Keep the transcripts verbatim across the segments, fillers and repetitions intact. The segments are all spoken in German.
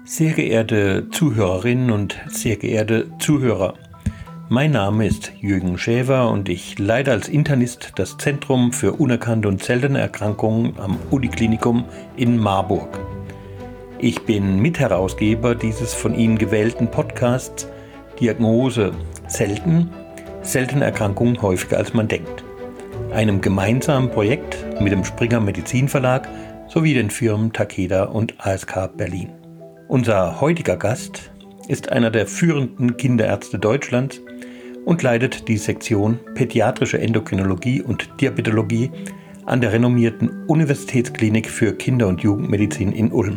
Sehr geehrte Zuhörerinnen und sehr geehrte Zuhörer, mein Name ist Jürgen Schäfer und ich leite als Internist das Zentrum für unerkannte und seltene Erkrankungen am Uniklinikum in Marburg. Ich bin Mitherausgeber dieses von Ihnen gewählten Podcasts Diagnose selten, seltene Erkrankungen häufiger als man denkt. Einem gemeinsamen Projekt mit dem Springer Medizin Verlag sowie den Firmen Takeda und A S K Berlin. Unser heutiger Gast ist einer der führenden Kinderärzte Deutschlands und leitet die Sektion Pädiatrische Endokrinologie und Diabetologie an der renommierten Universitätsklinik für Kinder- und Jugendmedizin in Ulm.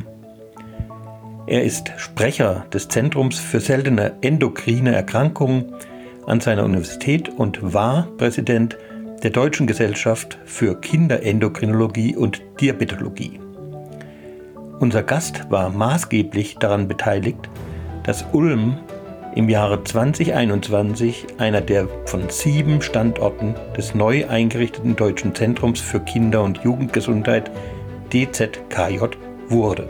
Er ist Sprecher des Zentrums für seltene endokrine Erkrankungen an seiner Universität und war Präsident der Deutschen Gesellschaft für Kinderendokrinologie und Diabetologie. Unser Gast war maßgeblich daran beteiligt, dass Ulm im Jahre zwanzig einundzwanzig einer der von sieben Standorten des neu eingerichteten Deutschen Zentrums für Kinder- und Jugendgesundheit D Z K J wurde.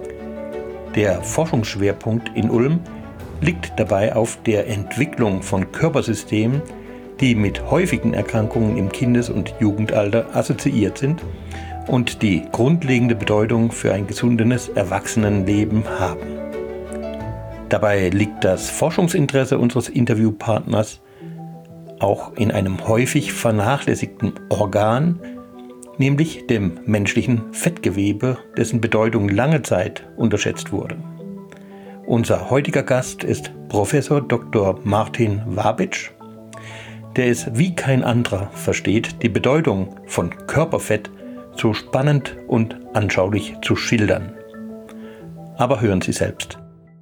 Der Forschungsschwerpunkt in Ulm liegt dabei auf der Entwicklung von Körpersystemen, die mit häufigen Erkrankungen im Kindes- und Jugendalter assoziiert sind und die grundlegende Bedeutung für ein gesundes Erwachsenenleben haben. Dabei liegt das Forschungsinteresse unseres Interviewpartners auch in einem häufig vernachlässigten Organ, nämlich dem menschlichen Fettgewebe, dessen Bedeutung lange Zeit unterschätzt wurde. Unser heutiger Gast ist Professor Doktor Martin Wabitsch, der es wie kein anderer versteht, die Bedeutung von Körperfett so spannend und anschaulich zu schildern. Aber hören Sie selbst.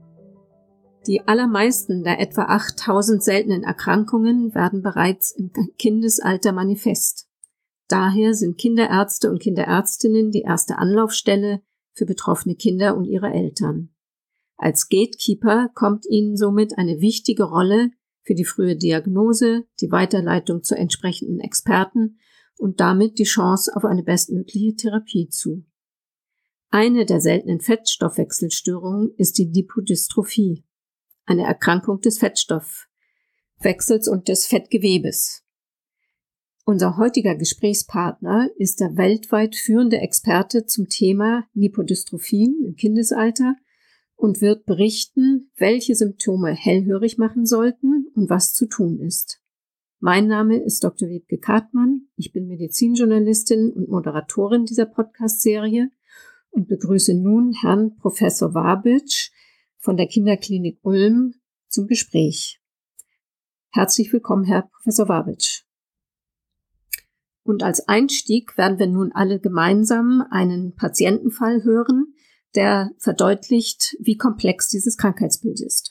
Die allermeisten der etwa achttausend seltenen Erkrankungen werden bereits im Kindesalter manifest. Daher sind Kinderärzte und Kinderärztinnen die erste Anlaufstelle für betroffene Kinder und ihre Eltern. Als Gatekeeper kommt ihnen somit eine wichtige Rolle für die frühe Diagnose, die Weiterleitung zu entsprechenden Experten und damit die Chance auf eine bestmögliche Therapie zu. Eine der seltenen Fettstoffwechselstörungen ist die Lipodystrophie, eine Erkrankung des Fettstoffwechsels und des Fettgewebes. Unser heutiger Gesprächspartner ist der weltweit führende Experte zum Thema Lipodystrophien im Kindesalter und wird berichten, welche Symptome hellhörig machen sollten und was zu tun ist. Mein Name ist Doktor Wiebke Kartmann, ich bin Medizinjournalistin und Moderatorin dieser Podcast-Serie und begrüße nun Herrn Professor Wabitsch von der Kinderklinik Ulm zum Gespräch. Herzlich willkommen, Herr Professor Wabitsch. Und als Einstieg werden wir nun alle gemeinsam einen Patientenfall hören, der verdeutlicht, wie komplex dieses Krankheitsbild ist.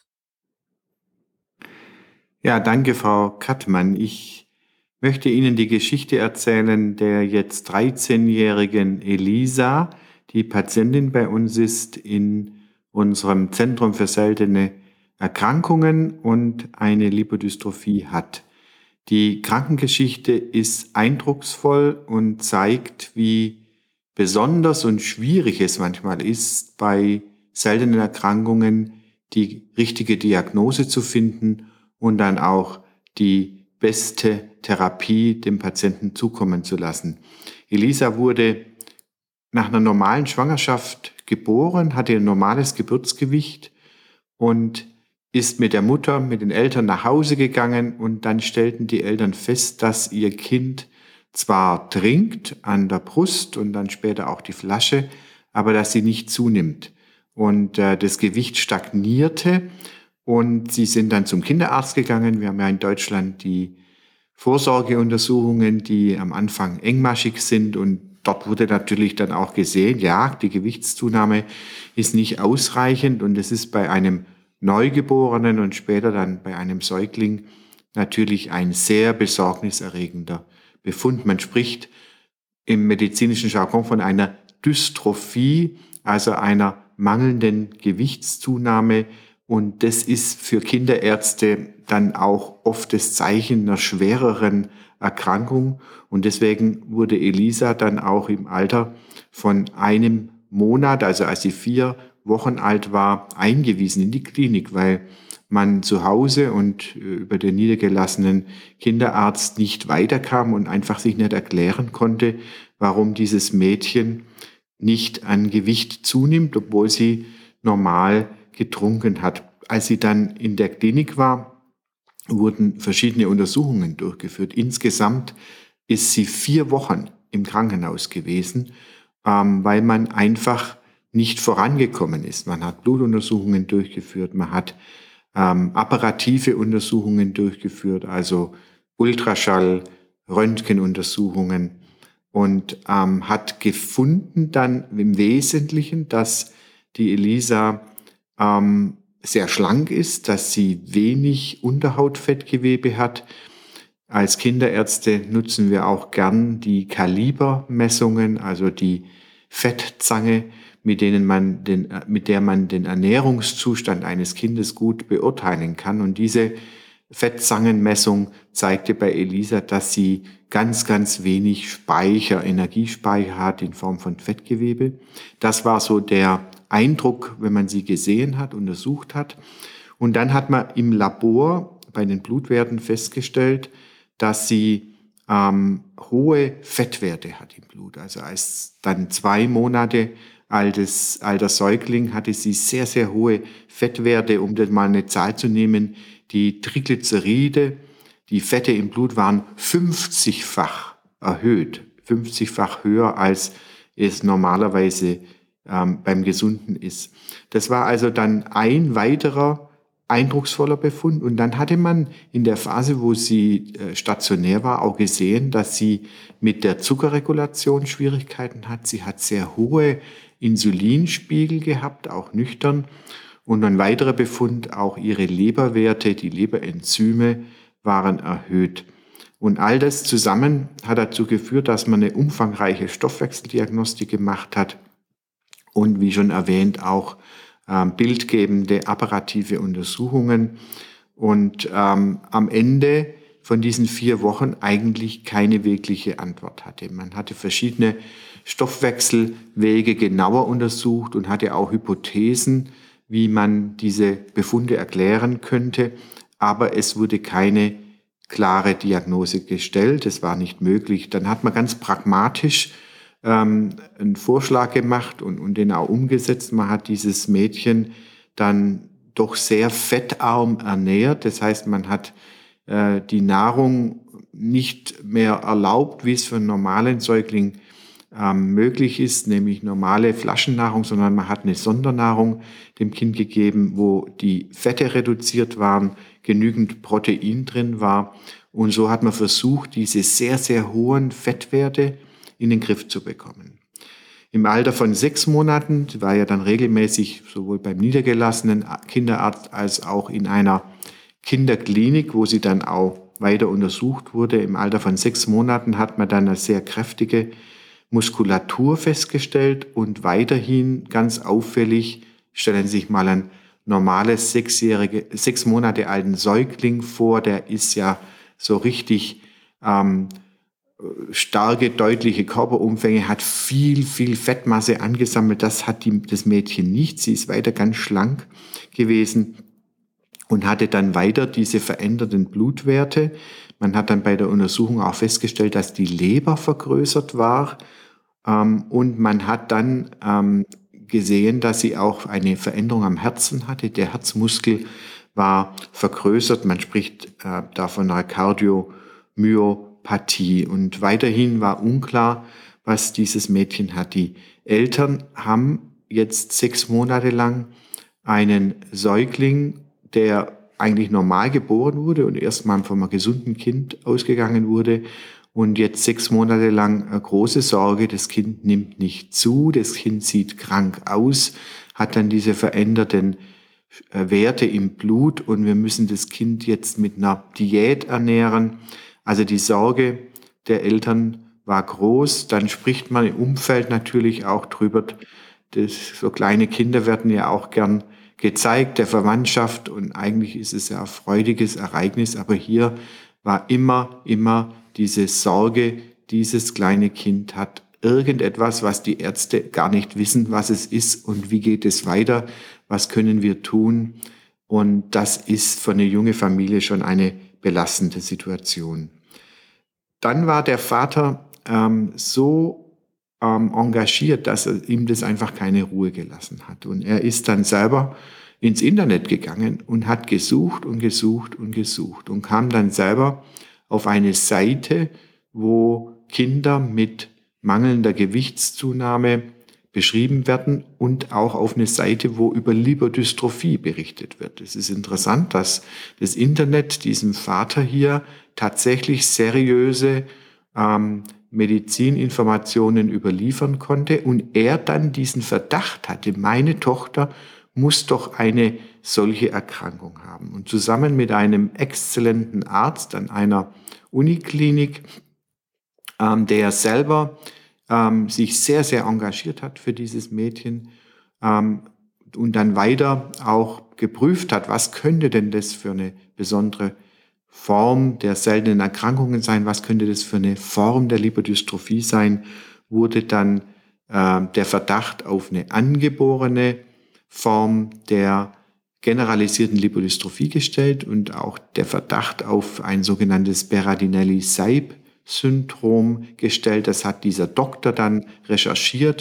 Ja, danke, Frau Kattmann. Ich möchte Ihnen die Geschichte erzählen der jetzt dreizehnjährigen Elisa, die Patientin bei uns ist in unserem Zentrum für seltene Erkrankungen und eine Lipodystrophie hat. Die Krankengeschichte ist eindrucksvoll und zeigt, wie besonders und schwierig es manchmal ist, bei seltenen Erkrankungen die richtige Diagnose zu finden und dann auch die beste Therapie dem Patienten zukommen zu lassen. Elisa wurde nach einer normalen Schwangerschaft geboren, hatte ein normales Geburtsgewicht und ist mit der Mutter, mit den Eltern nach Hause gegangen und dann stellten die Eltern fest, dass ihr Kind zwar trinkt an der Brust und dann später auch die Flasche, aber dass sie nicht zunimmt. Und äh, das Gewicht stagnierte. Und sie sind dann zum Kinderarzt gegangen. Wir haben ja in Deutschland die Vorsorgeuntersuchungen, die am Anfang engmaschig sind. Und dort wurde natürlich dann auch gesehen, ja, die Gewichtszunahme ist nicht ausreichend. Und es ist bei einem Neugeborenen und später dann bei einem Säugling natürlich ein sehr besorgniserregender Befund. Man spricht im medizinischen Jargon von einer Dystrophie, also einer mangelnden Gewichtszunahme. Und das ist für Kinderärzte dann auch oft das Zeichen einer schwereren Erkrankung. Und deswegen wurde Elisa dann auch im Alter von einem Monat, also als sie vier Wochen alt war, eingewiesen in die Klinik, weil man zu Hause und über den niedergelassenen Kinderarzt nicht weiterkam und einfach sich nicht erklären konnte, warum dieses Mädchen nicht an Gewicht zunimmt, obwohl sie normal getrunken hat. Als sie dann in der Klinik war, wurden verschiedene Untersuchungen durchgeführt. Insgesamt ist sie vier Wochen im Krankenhaus gewesen, ähm, weil man einfach nicht vorangekommen ist. Man hat Blutuntersuchungen durchgeführt, man hat ähm, apparative Untersuchungen durchgeführt, also Ultraschall, Röntgenuntersuchungen, und ähm, hat gefunden dann im Wesentlichen, dass die Elisa ähm, sehr schlank ist, dass sie wenig Unterhautfettgewebe hat. Als Kinderärzte nutzen wir auch gern die Kalibermessungen, also die Fettzange, mit denen man den, mit der man den Ernährungszustand eines Kindes gut beurteilen kann. Und diese Fettzangenmessung zeigte bei Elisa, dass sie ganz, ganz wenig Speicher, Energiespeicher hat in Form von Fettgewebe. Das war so der Eindruck, wenn man sie gesehen hat, untersucht hat. Und dann hat man im Labor bei den Blutwerten festgestellt, dass sie ähm, hohe Fettwerte hat im Blut. Also als dann zwei Monate altes, alter Säugling hatte sie sehr, sehr hohe Fettwerte. Um das mal eine Zahl zu nehmen, die Triglyceride, die Fette im Blut waren fünfzigfach erhöht, fünfzigfach höher, als es normalerweise ähm, beim Gesunden ist. Das war also dann ein weiterer eindrucksvoller Befund. Und dann hatte man in der Phase, wo sie äh, stationär war, auch gesehen, dass sie mit der Zuckerregulation Schwierigkeiten hat. Sie hat sehr hohe Insulinspiegel gehabt, auch nüchtern. Und ein weiterer Befund, auch ihre Leberwerte, die Leberenzyme waren erhöht. Und all das zusammen hat dazu geführt, dass man eine umfangreiche Stoffwechseldiagnostik gemacht hat und wie schon erwähnt auch äh, bildgebende apparative Untersuchungen. Und ähm, am Ende von diesen vier Wochen eigentlich keine wirkliche Antwort hatte. Man hatte verschiedene Stoffwechselwege genauer untersucht und hatte auch Hypothesen, wie man diese Befunde erklären könnte, aber es wurde keine klare Diagnose gestellt, es war nicht möglich. Dann hat man ganz pragmatisch ähm, einen Vorschlag gemacht und, und den auch umgesetzt. Man hat dieses Mädchen dann doch sehr fettarm ernährt, das heißt, man hat äh, die Nahrung nicht mehr erlaubt, wie es für einen normalen Säugling Ähm, möglich ist, nämlich normale Flaschennahrung, sondern man hat eine Sondernahrung dem Kind gegeben, wo die Fette reduziert waren, genügend Protein drin war. Und so hat man versucht, diese sehr, sehr hohen Fettwerte in den Griff zu bekommen. Im Alter von sechs Monaten, sie war ja dann regelmäßig sowohl beim niedergelassenen Kinderarzt als auch in einer Kinderklinik, wo sie dann auch weiter untersucht wurde. Im Alter von sechs Monaten hat man dann eine sehr kräftige Muskulatur festgestellt und weiterhin ganz auffällig, stellen Sie sich mal ein normales sechsjährige, sechs Monate alten Säugling vor, der ist ja so richtig ähm, starke, deutliche Körperumfänge, hat viel, viel Fettmasse angesammelt. Das hat die, das Mädchen nicht. Sie ist weiter ganz schlank gewesen und hatte dann weiter diese veränderten Blutwerte. Man hat dann bei der Untersuchung auch festgestellt, dass die Leber vergrößert war. Ähm, und man hat dann ähm, gesehen, dass sie auch eine Veränderung am Herzen hatte. Der Herzmuskel war vergrößert. Man spricht äh, da von einer Kardiomyopathie. Und weiterhin war unklar, was dieses Mädchen hat. Die Eltern haben jetzt sechs Monate lang einen Säugling, der eigentlich normal geboren wurde und erstmal von einem gesunden Kind ausgegangen wurde. Und jetzt sechs Monate lang eine große Sorge, das Kind nimmt nicht zu, das Kind sieht krank aus, hat dann diese veränderten Werte im Blut und wir müssen das Kind jetzt mit einer Diät ernähren. Also die Sorge der Eltern war groß. Dann spricht man im Umfeld natürlich auch drüber. Das, so kleine Kinder werden ja auch gern gezeigt, der Verwandtschaft, und eigentlich ist es ja ein freudiges Ereignis, aber hier war immer, immer diese Sorge, dieses kleine Kind hat irgendetwas, was die Ärzte gar nicht wissen, was es ist und wie geht es weiter, was können wir tun. Und das ist für eine junge Familie schon eine belastende Situation. Dann war der Vater ähm, so ähm, engagiert, dass er, ihm das einfach keine Ruhe gelassen hat. Und er ist dann selber ins Internet gegangen und hat gesucht und gesucht und gesucht und kam dann selber auf eine Seite, wo Kinder mit mangelnder Gewichtszunahme beschrieben werden und auch auf eine Seite, wo über Lipodystrophie berichtet wird. Es ist interessant, dass das Internet diesem Vater hier tatsächlich seriöse ähm, Medizininformationen überliefern konnte und er dann diesen Verdacht hatte, meine Tochter muss doch eine solche Erkrankung haben. Und zusammen mit einem exzellenten Arzt an einer Uniklinik, ähm, der selber ähm, sich sehr, sehr engagiert hat für dieses Mädchen ähm, und dann weiter auch geprüft hat, was könnte denn das für eine besondere Form der seltenen Erkrankungen sein, was könnte das für eine Form der Lipodystrophie sein, wurde dann äh, der Verdacht auf eine angeborene Form der generalisierten Lipodystrophie gestellt und auch der Verdacht auf ein sogenanntes Berardinelli-Seib-Syndrom gestellt. Das hat dieser Doktor dann recherchiert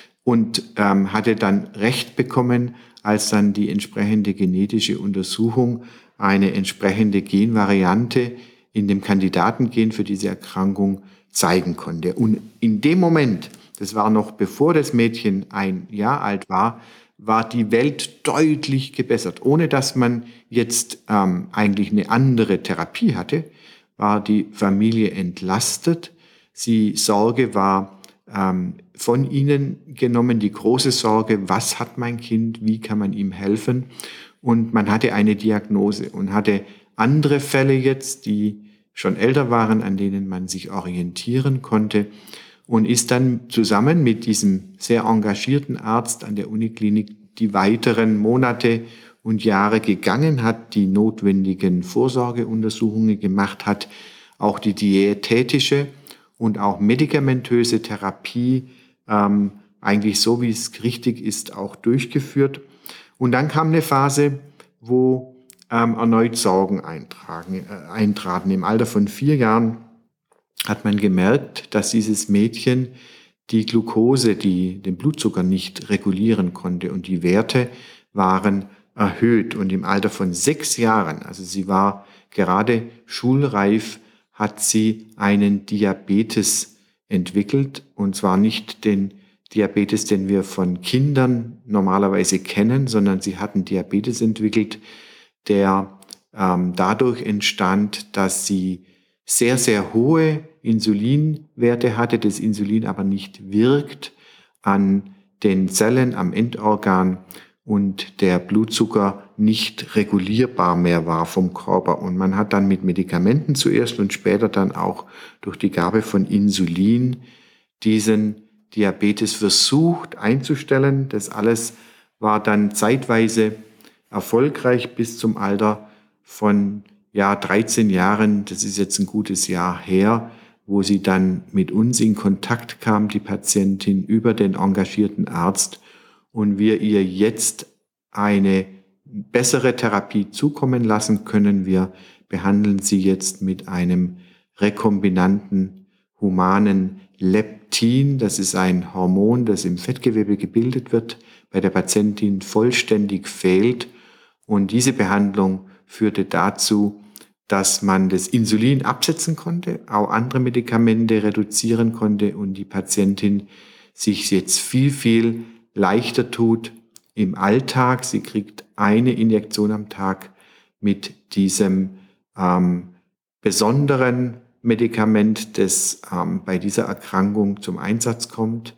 und ähm, hatte dann Recht bekommen, als dann die entsprechende genetische Untersuchung eine entsprechende Genvariante in dem Kandidatengen für diese Erkrankung zeigen konnte. Und in dem Moment, das war noch bevor das Mädchen ein Jahr alt war, war die Welt deutlich gebessert. Ohne dass man jetzt ähm, eigentlich eine andere Therapie hatte, war die Familie entlastet. Die Sorge war ähm, von ihnen genommen, die große Sorge, was hat mein Kind, wie kann man ihm helfen? Und man hatte eine Diagnose und hatte andere Fälle jetzt, die schon älter waren, an denen man sich orientieren konnte und ist dann zusammen mit diesem sehr engagierten Arzt an der Uniklinik die weiteren Monate und Jahre gegangen, hat die notwendigen Vorsorgeuntersuchungen gemacht, hat auch die diätetische und auch medikamentöse Therapie ähm, eigentlich so, wie es richtig ist, auch durchgeführt. Und dann kam eine Phase, wo ähm, erneut Sorgen eintragen, äh, eintraten. Im Alter von vier Jahren hat man gemerkt, dass dieses Mädchen die Glucose, die den Blutzucker nicht regulieren konnte und die Werte waren erhöht. Und im Alter von sechs Jahren, also sie war gerade schulreif, hat sie einen Diabetes entwickelt und zwar nicht den Diabetes, den wir von Kindern normalerweise kennen, sondern sie hatten Diabetes entwickelt, der ähm, dadurch entstand, dass sie sehr, sehr hohe Insulinwerte hatte, das Insulin aber nicht wirkt an den Zellen am Endorgan und der Blutzucker nicht regulierbar mehr war vom Körper. Und man hat dann mit Medikamenten zuerst und später dann auch durch die Gabe von Insulin diesen Diabetes versucht einzustellen. Das alles war dann zeitweise erfolgreich bis zum Alter von ja, dreizehn Jahren. Das ist jetzt ein gutes Jahr her, wo sie dann mit uns in Kontakt kam, die Patientin, über den engagierten Arzt und wir ihr jetzt eine bessere Therapie zukommen lassen können. Wir behandeln sie jetzt mit einem rekombinanten humanen Leptin. Das ist ein Hormon, das im Fettgewebe gebildet wird, bei der Patientin vollständig fehlt. Und diese Behandlung führte dazu, dass man das Insulin absetzen konnte, auch andere Medikamente reduzieren konnte und die Patientin sich jetzt viel, viel leichter tut im Alltag. Sie kriegt eine Injektion am Tag mit diesem ähm, besonderen Medikament, das ähm, bei dieser Erkrankung zum Einsatz kommt.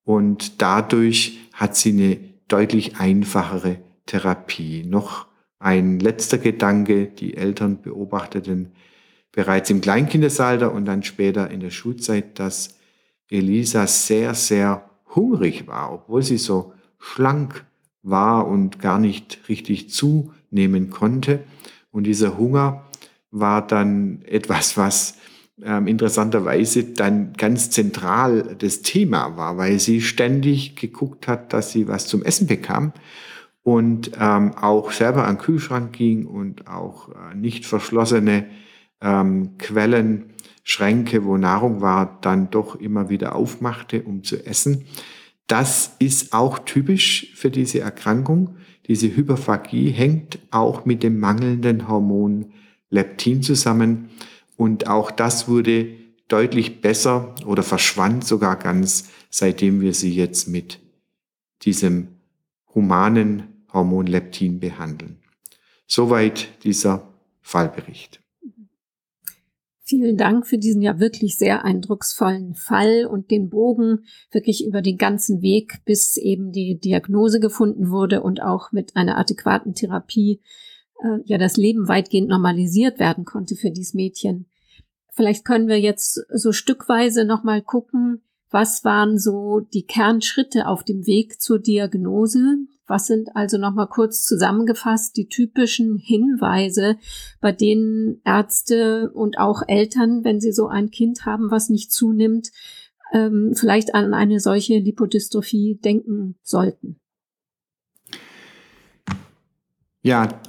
Und dadurch hat sie eine deutlich einfachere Therapie. Noch ein letzter Gedanke, die Eltern beobachteten bereits im Kleinkindesalter und dann später in der Schulzeit, dass Elisa sehr, sehr hungrig war, obwohl sie so schlank war und gar nicht richtig zunehmen konnte. Und dieser Hunger war dann etwas, was ähm, interessanterweise dann ganz zentral das Thema war, weil sie ständig geguckt hat, dass sie was zum Essen bekam und ähm, auch selber an den Kühlschrank ging und auch äh, nicht verschlossene ähm, Quellen, Schränke, wo Nahrung war, dann doch immer wieder aufmachte, um zu essen. Das ist auch typisch für diese Erkrankung. Diese Hyperphagie hängt auch mit dem mangelnden Hormon Leptin zusammen. Und auch das wurde deutlich besser oder verschwand sogar ganz, seitdem wir sie jetzt mit diesem humanen Hormon Leptin behandeln. Soweit dieser Fallbericht. Vielen Dank für diesen ja wirklich sehr eindrucksvollen Fall und den Bogen wirklich über den ganzen Weg, bis eben die Diagnose gefunden wurde und auch mit einer adäquaten Therapie äh, ja das Leben weitgehend normalisiert werden konnte für dieses Mädchen. Vielleicht können wir jetzt so stückweise nochmal gucken, was waren so die Kernschritte auf dem Weg zur Diagnose? Was sind also nochmal kurz zusammengefasst die typischen Hinweise, bei denen Ärzte und auch Eltern, wenn sie so ein Kind haben, was nicht zunimmt, ähm, vielleicht an eine solche Lipodystrophie denken sollten? Ja,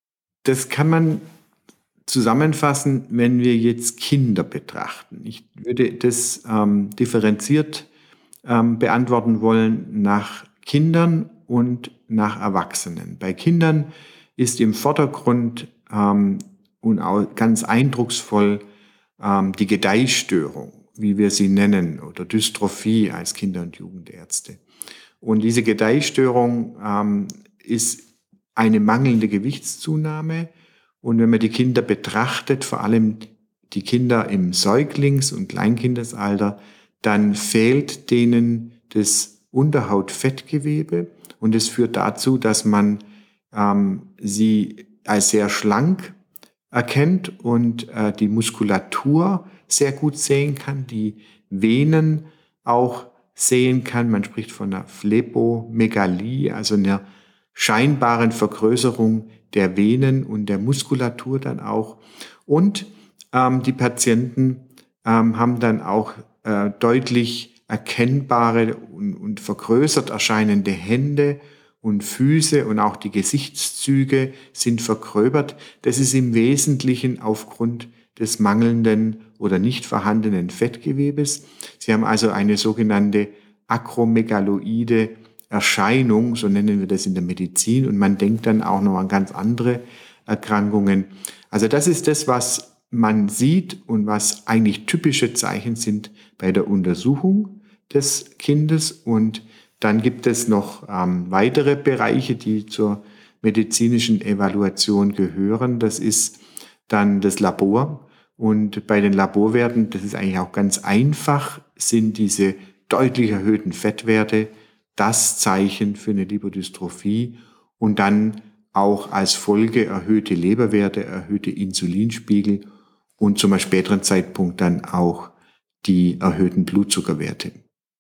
das kann man zusammenfassen, wenn wir jetzt Kinder betrachten. Ich würde das ähm, differenziert ähm, beantworten wollen nach Kindern und nach Erwachsenen. Bei Kindern ist im Vordergrund ähm, und auch ganz eindrucksvoll ähm, die Gedeihstörung, wie wir sie nennen, oder Dystrophie als Kinder- und Jugendärzte. Und diese Gedeihstörung ähm, ist eine mangelnde Gewichtszunahme. Und wenn man die Kinder betrachtet, vor allem die Kinder im Säuglings- und Kleinkindesalter, dann fehlt denen das Unterhautfettgewebe und es führt dazu, dass man ähm, sie als sehr schlank erkennt und äh, die Muskulatur sehr gut sehen kann, die Venen auch sehen kann. Man spricht von einer Phlepomegalie, also einer scheinbaren Vergrößerung der Venen und der Muskulatur dann auch. Und ähm, die Patienten ähm, haben dann auch äh, deutlich erkennbare und, und vergrößert erscheinende Hände und Füße und auch die Gesichtszüge sind vergröbert. Das ist im Wesentlichen aufgrund des mangelnden oder nicht vorhandenen Fettgewebes. Sie haben also eine sogenannte akromegaloide Erscheinung, so nennen wir das in der Medizin, und man denkt dann auch noch an ganz andere Erkrankungen. Also das ist das, was man sieht und was eigentlich typische Zeichen sind bei der Untersuchung des Kindes. Und dann gibt es noch ähm, weitere Bereiche, die zur medizinischen Evaluation gehören. Das ist dann das Labor. Und bei den Laborwerten, das ist eigentlich auch ganz einfach, sind diese deutlich erhöhten Fettwerte das Zeichen für eine Lipodystrophie und dann auch als Folge erhöhte Leberwerte, erhöhte Insulinspiegel und zum späteren Zeitpunkt dann auch die erhöhten Blutzuckerwerte.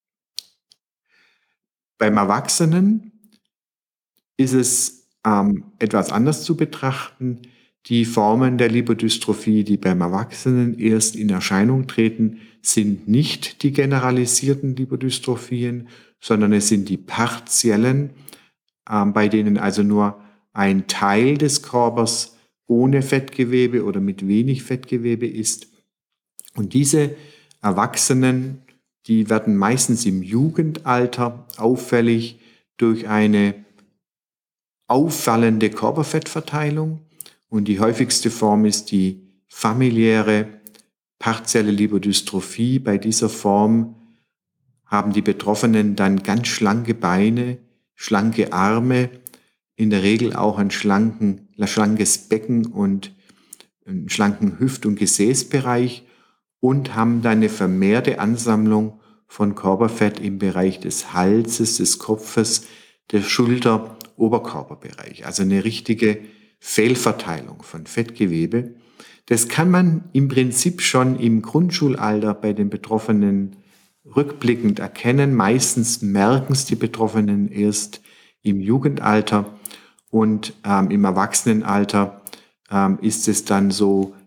Beim Erwachsenen ist es ähm, etwas anders zu betrachten. Die Formen der Lipodystrophie, die beim Erwachsenen erst in Erscheinung treten, sind nicht die generalisierten Lipodystrophien, sondern es sind die partiellen, äh, bei denen also nur ein Teil des Körpers ohne Fettgewebe oder mit wenig Fettgewebe ist. Und diese Erwachsenen, die werden meistens im Jugendalter auffällig durch eine auffallende Körperfettverteilung. Und die häufigste Form ist die familiäre partielle Lipodystrophie. Bei dieser Form haben die Betroffenen dann ganz schlanke Beine, schlanke Arme, in der Regel auch ein schlanken, schlankes Becken und einen schlanken Hüft- und Gesäßbereich und haben dann eine vermehrte Ansammlung von Körperfett im Bereich des Halses, des Kopfes, der Schulter, Oberkörperbereich. Also eine richtige Fehlverteilung von Fettgewebe. Das kann man im Prinzip schon im Grundschulalter bei den Betroffenen rückblickend erkennen. Meistens merken es die Betroffenen erst im Jugendalter und ähm, im Erwachsenenalter ähm, ist es dann so,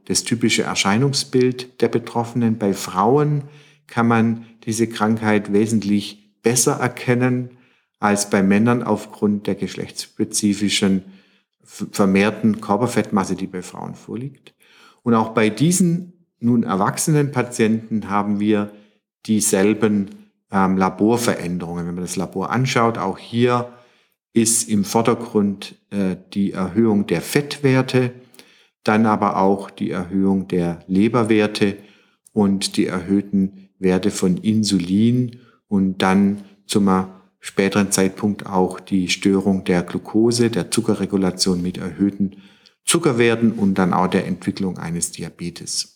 das typische Erscheinungsbild der Betroffenen. Bei Frauen kann man diese Krankheit wesentlich besser erkennen als bei Männern aufgrund der geschlechtsspezifischen vermehrten Körperfettmasse, die bei Frauen vorliegt. Und auch bei diesen nun erwachsenen Patienten haben wir dieselben ähm, Laborveränderungen. Wenn man das Labor anschaut, auch hier ist im Vordergrund äh, die Erhöhung der Fettwerte, dann aber auch die Erhöhung der Leberwerte und die erhöhten Werte von Insulin und dann zum späteren Zeitpunkt auch die Störung der Glucose, der Zuckerregulation mit erhöhten Zuckerwerten und dann auch der Entwicklung eines Diabetes.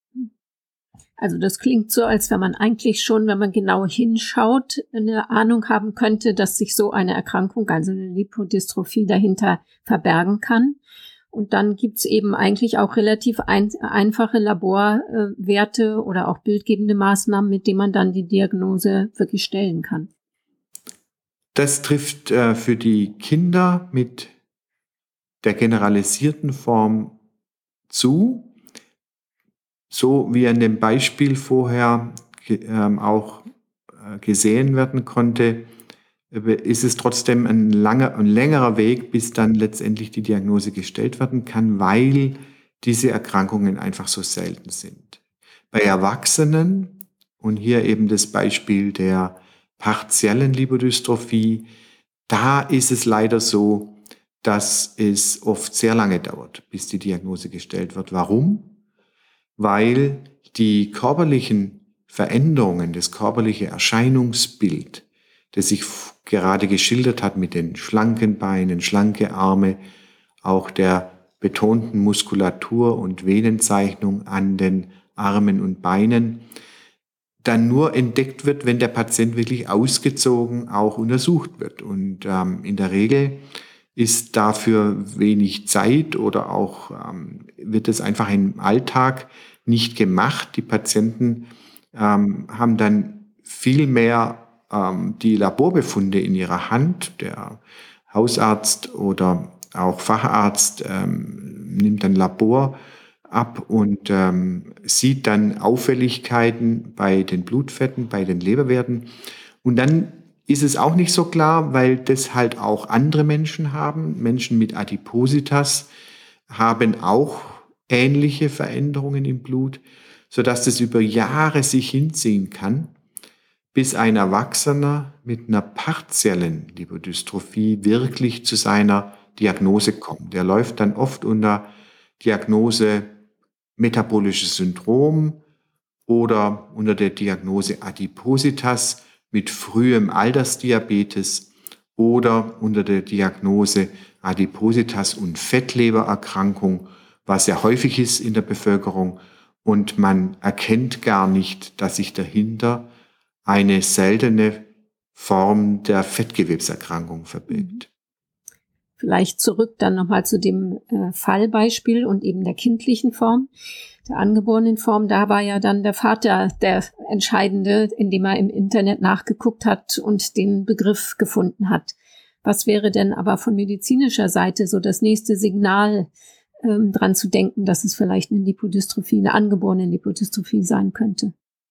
Also das klingt so, als wenn man eigentlich schon, wenn man genau hinschaut, eine Ahnung haben könnte, dass sich so eine Erkrankung, also eine Lipodystrophie, dahinter verbergen kann. Und dann gibt's eben eigentlich auch relativ ein, einfache Laborwerte oder auch bildgebende Maßnahmen, mit denen man dann die Diagnose wirklich stellen kann. Das trifft äh, für die Kinder mit der generalisierten Form zu. So wie an dem Beispiel vorher ähm, auch äh, gesehen werden konnte, ist es trotzdem ein, langer, ein längerer Weg, bis dann letztendlich die Diagnose gestellt werden kann, weil diese Erkrankungen einfach so selten sind. Bei Erwachsenen, und hier eben das Beispiel der partiellen Lipodystrophie, da ist es leider so, dass es oft sehr lange dauert, bis die Diagnose gestellt wird. Warum? Weil die körperlichen Veränderungen, das körperliche Erscheinungsbild, das sich gerade geschildert hat mit den schlanken Beinen, schlanke Arme, auch der betonten Muskulatur und Venenzeichnung an den Armen und Beinen, dann nur entdeckt wird, wenn der Patient wirklich ausgezogen auch untersucht wird. Und ähm, in der Regel ist dafür wenig Zeit oder auch ähm, wird es einfach im Alltag nicht gemacht. Die Patienten ähm, haben dann viel mehr ähm, die Laborbefunde in ihrer Hand. Der Hausarzt oder auch Facharzt ähm, nimmt ein Labor ab und ähm, sieht dann Auffälligkeiten bei den Blutfetten, bei den Leberwerten. Und dann ist es auch nicht so klar, weil das halt auch andere Menschen haben. Menschen mit Adipositas haben auch ähnliche Veränderungen im Blut, sodass das über Jahre sich hinziehen kann, bis ein Erwachsener mit einer partiellen Lipodystrophie wirklich zu seiner Diagnose kommt. Der läuft dann oft unter Diagnose metabolisches Syndrom oder unter der Diagnose Adipositas mit frühem Altersdiabetes oder unter der Diagnose Adipositas und Fettlebererkrankung, was sehr häufig ist in der Bevölkerung, und man erkennt gar nicht, dass sich dahinter eine seltene Form der Fettgewebserkrankung verbirgt. Vielleicht zurück dann nochmal zu dem äh, Fallbeispiel und eben der kindlichen Form, der angeborenen Form. Da war ja dann der Vater der Entscheidende, indem er im Internet nachgeguckt hat und den Begriff gefunden hat. Was wäre denn aber von medizinischer Seite so das nächste Signal, ähm, dran zu denken, dass es vielleicht eine Lipodystrophie, eine angeborene Lipodystrophie sein könnte?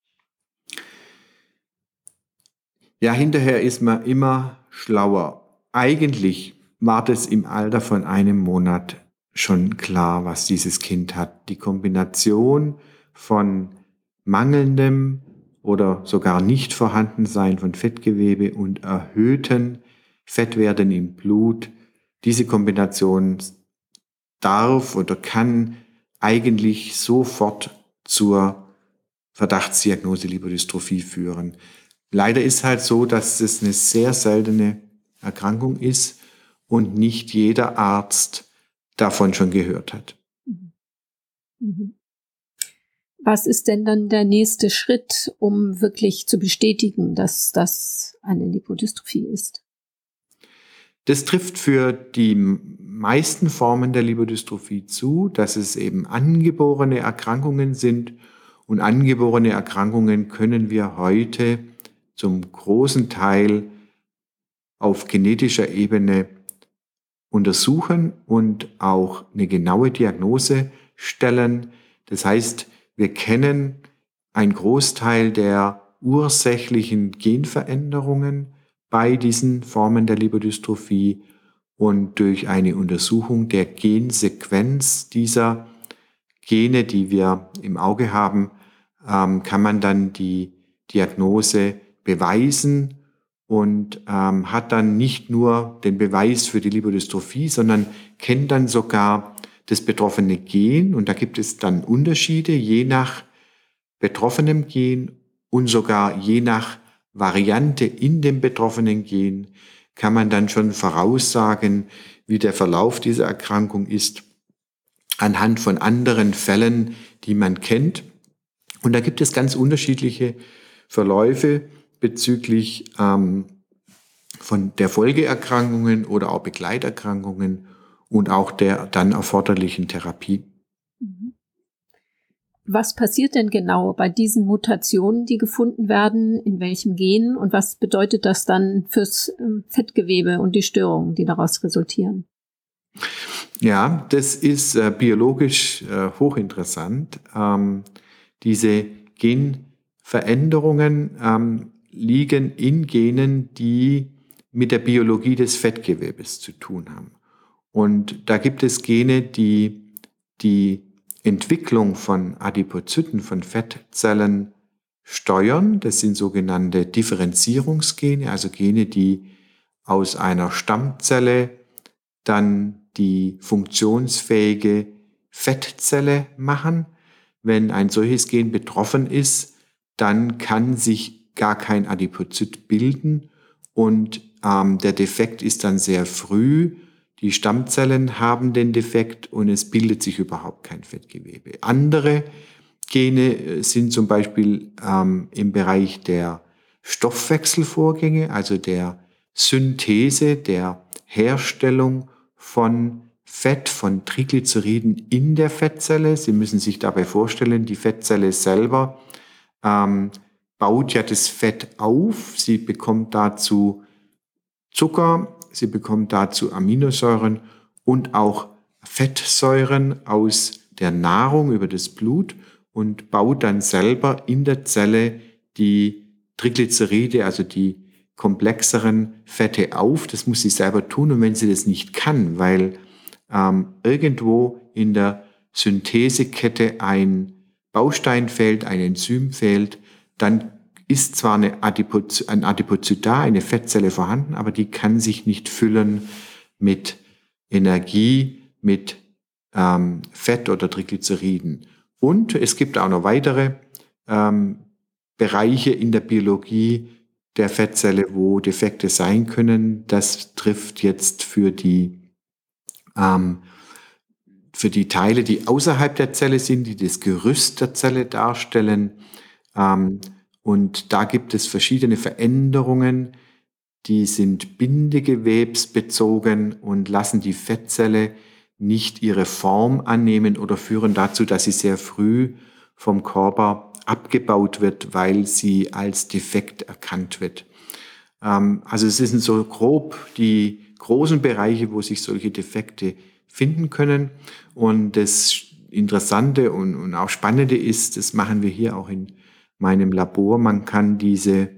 Ja, hinterher ist man immer schlauer. Eigentlich war das im Alter von einem Monat schon klar, was dieses Kind hat. Die Kombination von mangelndem oder sogar nicht Vorhandensein von Fettgewebe und erhöhten Fettwerten im Blut, diese Kombination darf oder kann eigentlich sofort zur Verdachtsdiagnose Lipodystrophie führen. Leider ist halt so, dass es eine sehr seltene Erkrankung ist und nicht jeder Arzt davon schon gehört hat. Was ist denn dann der nächste Schritt, um wirklich zu bestätigen, dass das eine Lipodystrophie ist? Das trifft für die meisten Formen der Lipodystrophie zu, dass es eben angeborene Erkrankungen sind. Und angeborene Erkrankungen können wir heute zum großen Teil auf genetischer Ebene untersuchen und auch eine genaue Diagnose stellen. Das heißt, wir kennen einen Großteil der ursächlichen Genveränderungen bei diesen Formen der Lipodystrophie, und durch eine Untersuchung der Gensequenz dieser Gene, die wir im Auge haben, ähm, kann man dann die Diagnose beweisen und ähm, hat dann nicht nur den Beweis für die Lipodystrophie, sondern kennt dann sogar das betroffene Gen, und da gibt es dann Unterschiede je nach betroffenem Gen und sogar je nach Variante in dem betroffenen Gen kann man dann schon voraussagen, wie der Verlauf dieser Erkrankung ist, anhand von anderen Fällen, die man kennt. Und da gibt es ganz unterschiedliche Verläufe bezüglich ähm, von der Folgeerkrankungen oder auch Begleiterkrankungen und auch der dann erforderlichen Therapie. Was passiert denn genau bei diesen Mutationen, die gefunden werden, in welchem Gen, und was bedeutet das dann fürs Fettgewebe und die Störungen, die daraus resultieren? Ja, das ist äh, biologisch äh, hochinteressant. Ähm, diese Genveränderungen ähm, liegen in Genen, die mit der Biologie des Fettgewebes zu tun haben. Und da gibt es Gene, die die Entwicklung von Adipozyten, von Fettzellen steuern. Das sind sogenannte Differenzierungsgene, also Gene, die aus einer Stammzelle dann die funktionsfähige Fettzelle machen. Wenn ein solches Gen betroffen ist, dann kann sich gar kein Adipozyt bilden, und ähm, der Defekt ist dann sehr früh. Die Stammzellen haben den Defekt und es bildet sich überhaupt kein Fettgewebe. Andere Gene sind zum Beispiel ähm, im Bereich der Stoffwechselvorgänge, also der Synthese, der Herstellung von Fett, von Triglyceriden in der Fettzelle. Sie müssen sich dabei vorstellen, die Fettzelle selber ähm, baut ja das Fett auf. Sie bekommt dazu Zucker, sie bekommt dazu Aminosäuren und auch Fettsäuren aus der Nahrung über das Blut und baut dann selber in der Zelle die Triglyceride, also die komplexeren Fette auf. Das muss sie selber tun, und wenn sie das nicht kann, weil ähm, irgendwo in der Synthesekette ein Baustein fehlt, ein Enzym fehlt, dann ist zwar eine Adipoz- ein Adipozyt da, eine Fettzelle vorhanden, aber die kann sich nicht füllen mit Energie, mit ähm, Fett oder Triglyceriden. Und es gibt auch noch weitere ähm, Bereiche in der Biologie der Fettzelle, wo Defekte sein können. Das trifft jetzt für die, ähm, für die Teile, die außerhalb der Zelle sind, die das Gerüst der Zelle darstellen. Ähm, Und da gibt es verschiedene Veränderungen, die sind bindegewebsbezogen und lassen die Fettzelle nicht ihre Form annehmen oder führen dazu, dass sie sehr früh vom Körper abgebaut wird, weil sie als defekt erkannt wird. Also es sind so grob die großen Bereiche, wo sich solche Defekte finden können. Und das Interessante und, und auch Spannende ist, das machen wir hier auch in meinem Labor, man kann diese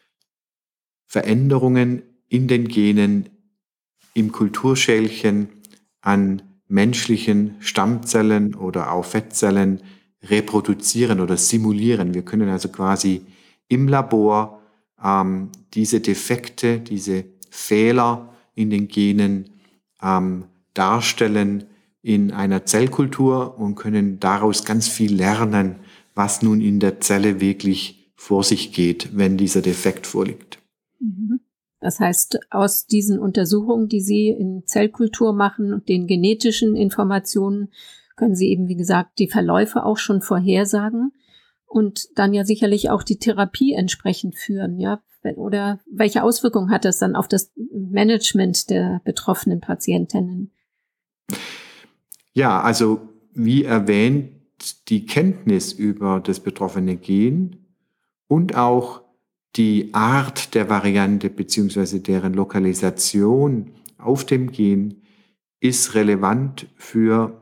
Veränderungen in den Genen im Kulturschälchen an menschlichen Stammzellen oder auch Fettzellen reproduzieren oder simulieren. Wir können also quasi im Labor ähm, diese Defekte, diese Fehler in den Genen ähm, darstellen in einer Zellkultur und können daraus ganz viel lernen, was nun in der Zelle wirklich vor sich geht, wenn dieser Defekt vorliegt. Das heißt, aus diesen Untersuchungen, die Sie in Zellkultur machen und den genetischen Informationen, können Sie eben, wie gesagt, die Verläufe auch schon vorhersagen und dann ja sicherlich auch die Therapie entsprechend führen, ja? Oder welche Auswirkungen hat das dann auf das Management der betroffenen Patientinnen? Ja, also wie erwähnt, die Kenntnis über das betroffene Gen und auch die Art der Variante bzw. deren Lokalisation auf dem Gen ist relevant für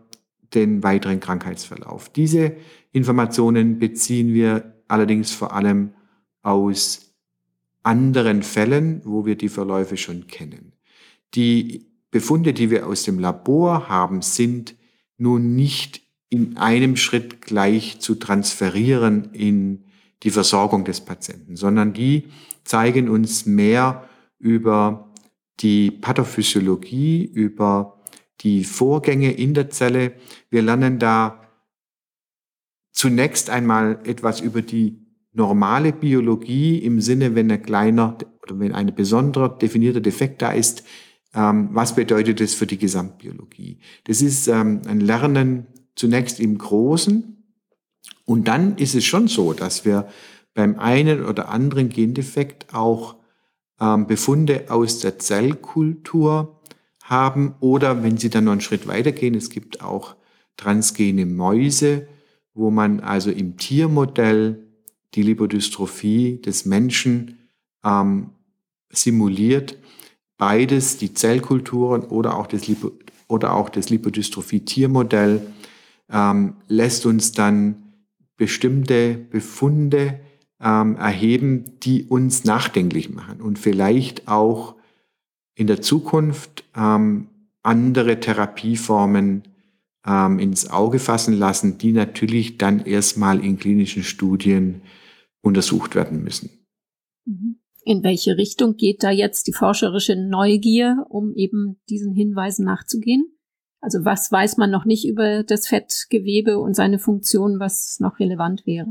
den weiteren Krankheitsverlauf. Diese Informationen beziehen wir allerdings vor allem aus anderen Fällen, wo wir die Verläufe schon kennen. Die Befunde, die wir aus dem Labor haben, sind nun nicht in einem Schritt gleich zu transferieren in die Versorgung des Patienten, sondern die zeigen uns mehr über die Pathophysiologie, über die Vorgänge in der Zelle. Wir lernen da zunächst einmal etwas über die normale Biologie im Sinne, wenn ein kleiner oder wenn ein besonderer definierter Defekt da ist, ähm, was bedeutet das für die Gesamtbiologie? Das ist ähm, ein Lernen zunächst im Großen, und dann ist es schon so, dass wir beim einen oder anderen Gendefekt auch ähm, Befunde aus der Zellkultur haben, oder wenn Sie dann noch einen Schritt weitergehen, es gibt auch transgene Mäuse, wo man also im Tiermodell die Lipodystrophie des Menschen ähm, simuliert. Beides, die Zellkulturen oder auch das, Lipo, oder auch das Lipodystrophie-Tiermodell, ähm, lässt uns dann bestimmte Befunde ähm, erheben, die uns nachdenklich machen und vielleicht auch in der Zukunft ähm, andere Therapieformen ähm, ins Auge fassen lassen, die natürlich dann erstmal in klinischen Studien untersucht werden müssen. In welche Richtung geht da jetzt die forscherische Neugier, um eben diesen Hinweisen nachzugehen? Also was weiß man noch nicht über das Fettgewebe und seine Funktion, was noch relevant wäre?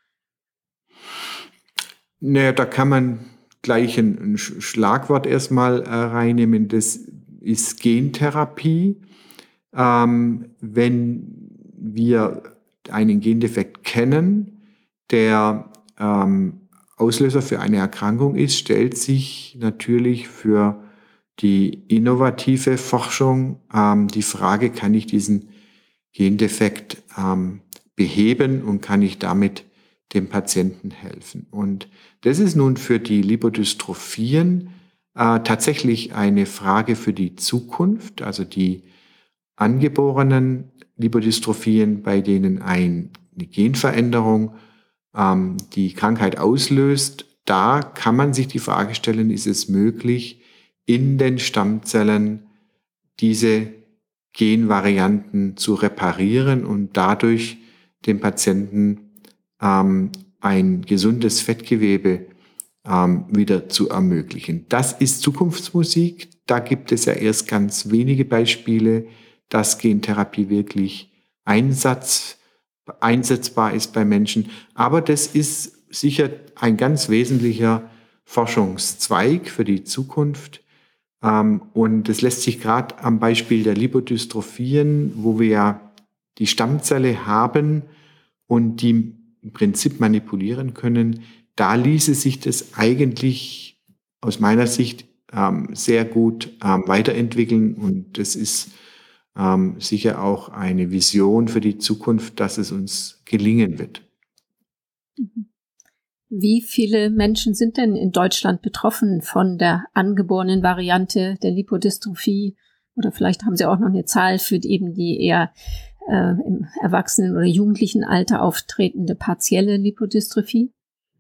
Naja, da kann man gleich ein, ein Schlagwort erstmal äh, reinnehmen, das ist Gentherapie. Ähm, wenn wir einen Gendefekt kennen, der ähm, Auslöser für eine Erkrankung ist, stellt sich natürlich für die innovative Forschung ähm, die Frage, kann ich diesen Gendefekt ähm, beheben und kann ich damit dem Patienten helfen? Und das ist nun für die Lipodystrophien äh, tatsächlich eine Frage für die Zukunft, also die angeborenen Lipodystrophien, bei denen eine Genveränderung ähm, die Krankheit auslöst. Da kann man sich die Frage stellen, ist es möglich, in den Stammzellen diese Genvarianten zu reparieren und dadurch dem Patienten ähm, ein gesundes Fettgewebe ähm, wieder zu ermöglichen. Das ist Zukunftsmusik. Da gibt es ja erst ganz wenige Beispiele, dass Gentherapie wirklich Einsatz, einsetzbar ist bei Menschen. Aber das ist sicher ein ganz wesentlicher Forschungszweig für die Zukunft. Und das lässt sich gerade am Beispiel der Lipodystrophien, wo wir ja die Stammzelle haben und die im Prinzip manipulieren können, da ließe sich das eigentlich aus meiner Sicht ähm, sehr gut ähm, weiterentwickeln. Und das ist ähm, sicher auch eine Vision für die Zukunft, dass es uns gelingen wird. Wie viele Menschen sind denn in Deutschland betroffen von der angeborenen Variante der Lipodystrophie? Oder vielleicht haben Sie auch noch eine Zahl für die, eben die eher äh, im Erwachsenen- oder jugendlichen Alter auftretende partielle Lipodystrophie?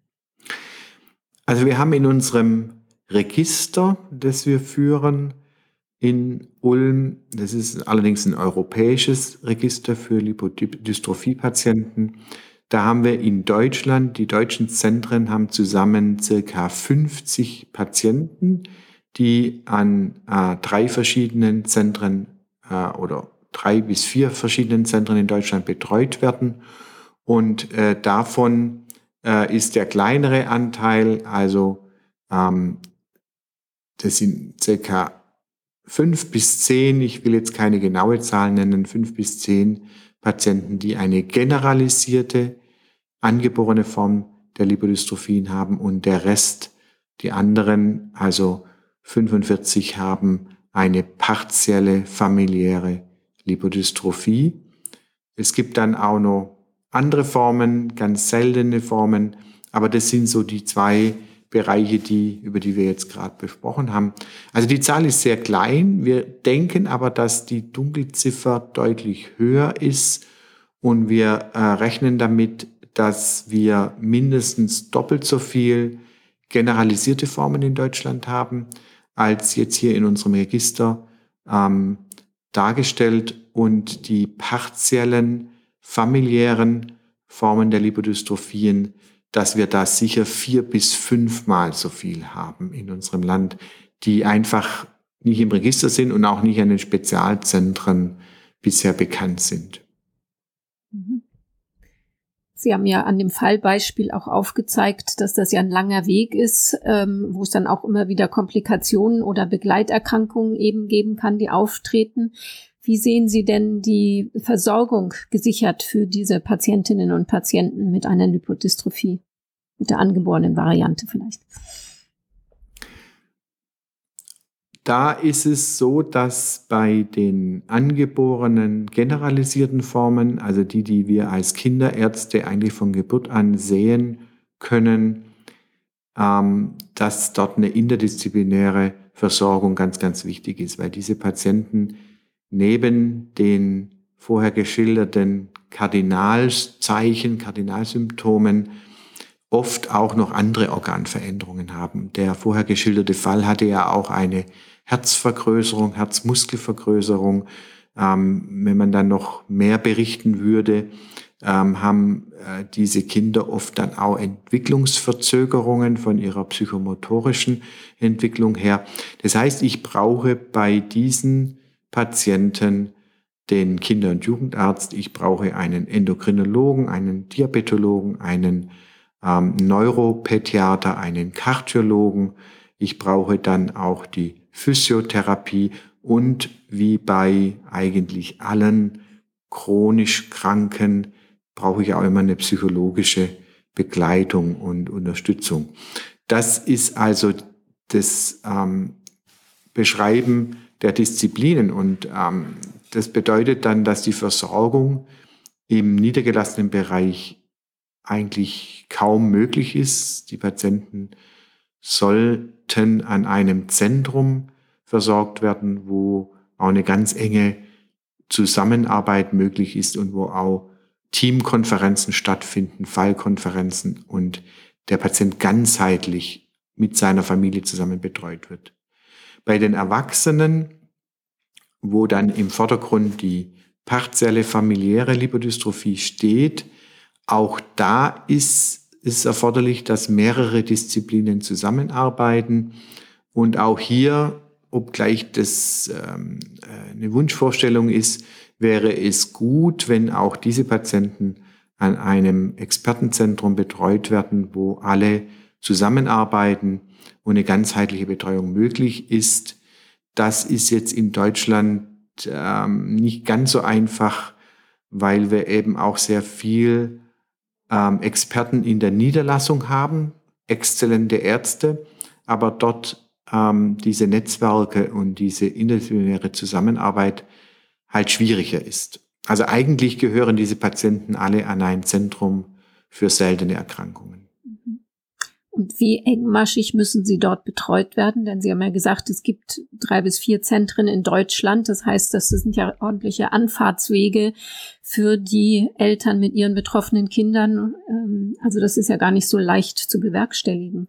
Also wir haben in unserem Register, das wir führen in Ulm, das ist allerdings ein europäisches Register für Lipodystrophie-Patienten, da haben wir in Deutschland, die deutschen Zentren haben zusammen circa fünfzig Patienten, die an äh, drei verschiedenen Zentren äh, oder drei bis vier verschiedenen Zentren in Deutschland betreut werden. Und äh, davon äh, ist der kleinere Anteil, also ähm, das sind circa fünf bis zehn, ich will jetzt keine genaue Zahl nennen, fünf bis zehn Patienten, die eine generalisierte, angeborene Form der Lipodystrophien haben, und der Rest, die anderen, also fünfundvierzig, haben eine partielle familiäre Lipodystrophie. Es gibt dann auch noch andere Formen, ganz seltene Formen, aber das sind so die zwei Bereiche, die, über die wir jetzt gerade besprochen haben. Also die Zahl ist sehr klein. Wir denken aber, dass die Dunkelziffer deutlich höher ist und wir äh, rechnen damit, dass wir mindestens doppelt so viel generalisierte Formen in Deutschland haben, als jetzt hier in unserem Register ähm, dargestellt, und die partiellen familiären Formen der Lipodystrophien, dass wir da sicher vier bis fünfmal so viel haben in unserem Land, die einfach nicht im Register sind und auch nicht an den Spezialzentren bisher bekannt sind. Sie haben ja an dem Fallbeispiel auch aufgezeigt, dass das ja ein langer Weg ist, ähm, wo es dann auch immer wieder Komplikationen oder Begleiterkrankungen eben geben kann, die auftreten. Wie sehen Sie denn die Versorgung gesichert für diese Patientinnen und Patienten mit einer Lipodystrophie, mit der angeborenen Variante vielleicht? Da ist es so, dass bei den angeborenen generalisierten Formen, also die, die wir als Kinderärzte eigentlich von Geburt an sehen können, ähm, dass dort eine interdisziplinäre Versorgung ganz, ganz wichtig ist, weil diese Patienten neben den vorher geschilderten Kardinalzeichen, Kardinalsymptomen oft auch noch andere Organveränderungen haben. Der vorher geschilderte Fall hatte ja auch eine Herzvergrößerung, Herzmuskelvergrößerung. Ähm, wenn man dann noch mehr berichten würde, ähm, haben äh, diese Kinder oft dann auch Entwicklungsverzögerungen von ihrer psychomotorischen Entwicklung her. Das heißt, ich brauche bei diesen Patienten den Kinder- und Jugendarzt, ich brauche einen Endokrinologen, einen Diabetologen, einen ähm, Neuropädiater, einen Kardiologen. Ich brauche dann auch die Physiotherapie und wie bei eigentlich allen chronisch Kranken brauche ich auch immer eine psychologische Begleitung und Unterstützung. Das ist also das ähm, Beschreiben der Disziplinen und ähm, das bedeutet dann, dass die Versorgung im niedergelassenen Bereich eigentlich kaum möglich ist. Die Patienten sollten an einem Zentrum versorgt werden, wo auch eine ganz enge Zusammenarbeit möglich ist und wo auch Teamkonferenzen stattfinden, Fallkonferenzen und der Patient ganzheitlich mit seiner Familie zusammen betreut wird. Bei den Erwachsenen, wo dann im Vordergrund die partielle familiäre Lipodystrophie steht, auch da ist es erforderlich, dass mehrere Disziplinen zusammenarbeiten. Und auch hier, obgleich das ähm, eine Wunschvorstellung ist, wäre es gut, wenn auch diese Patienten an einem Expertenzentrum betreut werden, wo alle zusammenarbeiten und eine ganzheitliche Betreuung möglich ist. Das ist jetzt in Deutschland ähm, nicht ganz so einfach, weil wir eben auch sehr viel ähm, Experten in der Niederlassung haben, exzellente Ärzte, aber dort ähm, diese Netzwerke und diese interdisziplinäre Zusammenarbeit halt schwieriger ist. Also eigentlich gehören diese Patienten alle an ein Zentrum für seltene Erkrankungen. Und wie engmaschig müssen sie dort betreut werden? Denn Sie haben ja gesagt, es gibt drei bis vier Zentren in Deutschland. Das heißt, das sind ja ordentliche Anfahrtswege für die Eltern mit ihren betroffenen Kindern. Also das ist ja gar nicht so leicht zu bewerkstelligen.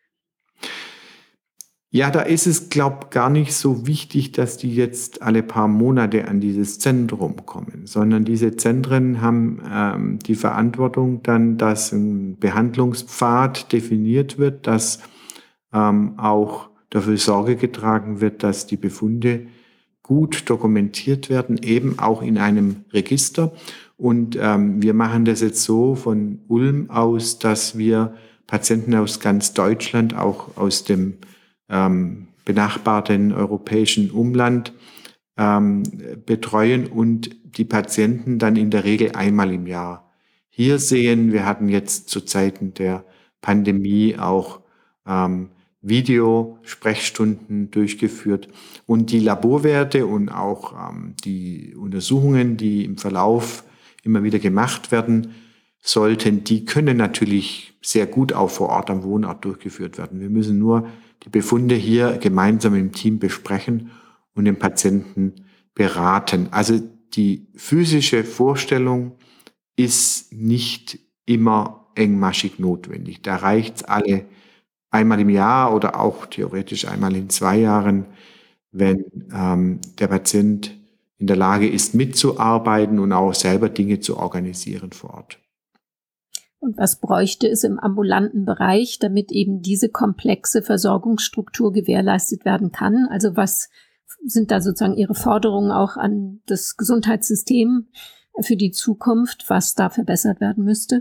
Ja, da ist es, glaube ich, gar nicht so wichtig, dass die jetzt alle paar Monate an dieses Zentrum kommen, sondern diese Zentren haben ähm, die Verantwortung dann, dass ein Behandlungspfad definiert wird, dass ähm, auch dafür Sorge getragen wird, dass die Befunde gut dokumentiert werden, eben auch in einem Register. Und ähm, wir machen das jetzt so von Ulm aus, dass wir Patienten aus ganz Deutschland, auch aus dem ähm, benachbarten europäischen Umland ähm, betreuen und die Patienten dann in der Regel einmal im Jahr hier sehen. Wir hatten jetzt zu Zeiten der Pandemie auch ähm, Videosprechstunden durchgeführt und die Laborwerte und auch ähm, die Untersuchungen, die im Verlauf immer wieder gemacht werden, sollten, die können natürlich sehr gut auch vor Ort am Wohnort durchgeführt werden. Wir müssen nur die Befunde hier gemeinsam im Team besprechen und den Patienten beraten. Also die physische Vorstellung ist nicht immer engmaschig notwendig. Da reicht es alle einmal im Jahr oder auch theoretisch einmal in zwei Jahren, wenn ähm, der Patient in der Lage ist, mitzuarbeiten und auch selber Dinge zu organisieren vor Ort. Und was bräuchte es im ambulanten Bereich, damit eben diese komplexe Versorgungsstruktur gewährleistet werden kann? Also was sind da sozusagen Ihre Forderungen auch an das Gesundheitssystem für die Zukunft, was da verbessert werden müsste?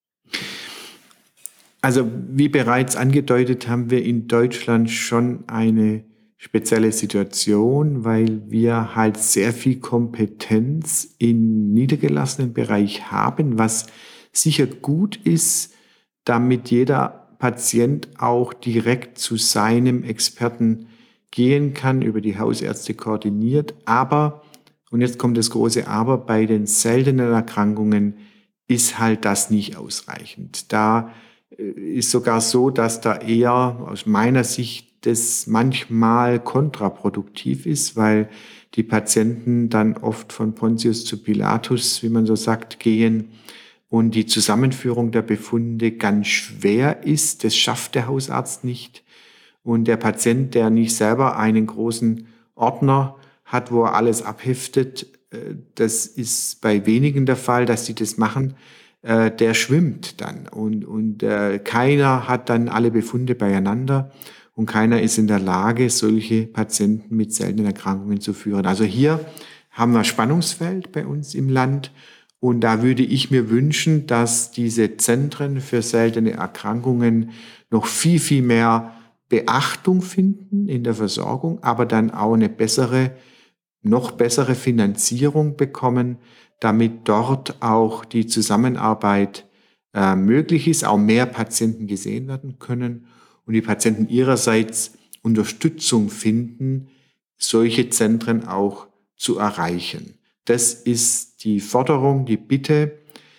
Also wie bereits angedeutet, haben wir in Deutschland schon eine spezielle Situation, weil wir halt sehr viel Kompetenz im niedergelassenen Bereich haben, was sicher gut ist, damit jeder Patient auch direkt zu seinem Experten gehen kann, über die Hausärzte koordiniert. Aber, und jetzt kommt das große Aber, bei den seltenen Erkrankungen ist halt das nicht ausreichend. Da ist sogar so, dass da eher aus meiner Sicht das manchmal kontraproduktiv ist, weil die Patienten dann oft von Pontius zu Pilatus, wie man so sagt, gehen und die Zusammenführung der Befunde ganz schwer ist. Das schafft der Hausarzt nicht. Und der Patient, der nicht selber einen großen Ordner hat, wo er alles abheftet, das ist bei wenigen der Fall, dass sie das machen, der schwimmt dann. Und, und keiner hat dann alle Befunde beieinander und keiner ist in der Lage, solche Patienten mit seltenen Erkrankungen zu führen. Also hier haben wir ein Spannungsfeld bei uns im Land. Und da würde ich mir wünschen, dass diese Zentren für seltene Erkrankungen noch viel, viel mehr Beachtung finden in der Versorgung, aber dann auch eine bessere, noch bessere Finanzierung bekommen, damit dort auch die Zusammenarbeit äh, möglich ist, auch mehr Patienten gesehen werden können und die Patienten ihrerseits Unterstützung finden, solche Zentren auch zu erreichen. Das ist die Forderung, die Bitte.